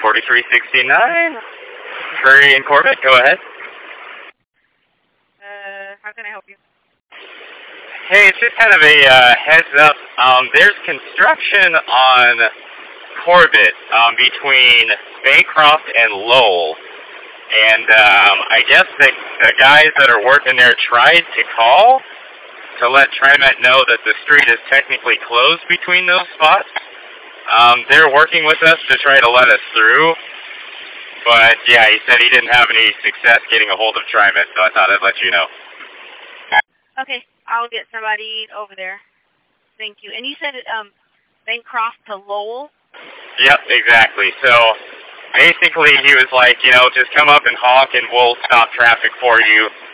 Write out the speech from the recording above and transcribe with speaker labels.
Speaker 1: 4369. Prairie and Corbett, go ahead.
Speaker 2: How can I help you?
Speaker 1: Hey, it's just kind of a heads up. There's construction on Corbett between Bancroft and Lowell. And I guess the guys that are working there tried to call to let TriMet know that the street is technically closed between those spots. They're working with us to try to let us through. But, yeah, he said he didn't have any success getting a hold of TriMet, so I thought I'd let you know.
Speaker 2: Okay, I'll get somebody over there. Thank you. And you said Bancroft to Lowell?
Speaker 1: Yep, exactly. So, basically, he was like, just come up and honk and we'll stop traffic for you.